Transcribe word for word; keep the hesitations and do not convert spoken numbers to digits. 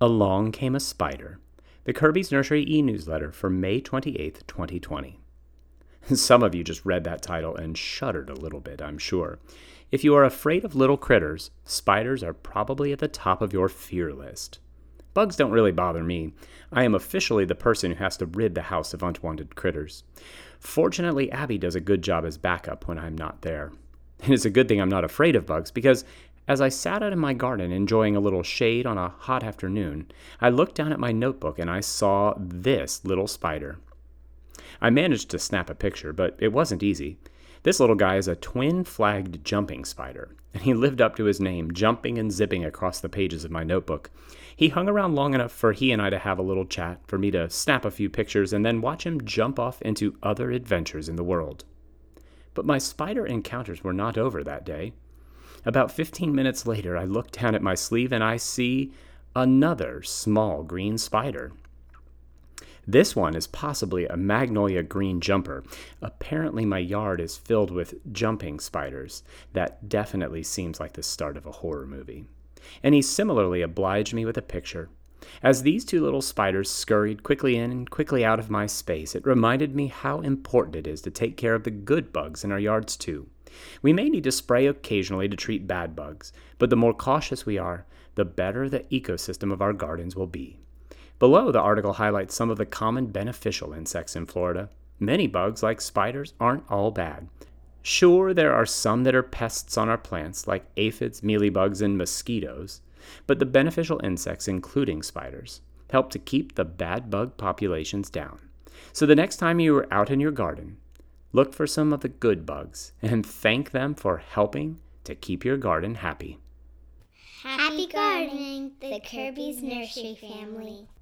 Along Came a Spider, the Kirby's Nursery e-newsletter for May twenty-eighth, twenty twenty. Some of you just read that title and shuddered a little bit, I'm sure. If you are afraid of little critters, spiders are probably at the top of your fear list. Bugs don't really bother me. I am officially the person who has to rid the house of unwanted critters. Fortunately, Abby does a good job as backup when I'm not there. And it's a good thing I'm not afraid of bugs because as I sat out in my garden enjoying a little shade on a hot afternoon, I looked down at my notebook and I saw this little spider. I managed to snap a picture, but it wasn't easy. This little guy is a twin-flagged jumping spider, and he lived up to his name, jumping and zipping across the pages of my notebook. He hung around long enough for he and I to have a little chat, for me to snap a few pictures, and then watch him jump off into other adventures in the world. But my spider encounters were not over that day. About fifteen minutes later, I look down at my sleeve and I see another small green spider. This one is possibly a magnolia green jumper. Apparently my yard is filled with jumping spiders. That definitely seems like the start of a horror movie. And he similarly obliged me with a picture. As these two little spiders scurried quickly in and quickly out of my space, it reminded me how important it is to take care of the good bugs in our yards too. We may need to spray occasionally to treat bad bugs, but the more cautious we are, the better the ecosystem of our gardens will be. Below, the article highlights some of the common beneficial insects in Florida. Many bugs, like spiders, aren't all bad. Sure, there are some that are pests on our plants, like aphids, mealybugs, and mosquitoes, but the beneficial insects, including spiders, help to keep the bad bug populations down. So the next time you are out in your garden, look for some of the good bugs and thank them for helping to keep your garden happy. Happy gardening, the Kirby's Nursery family.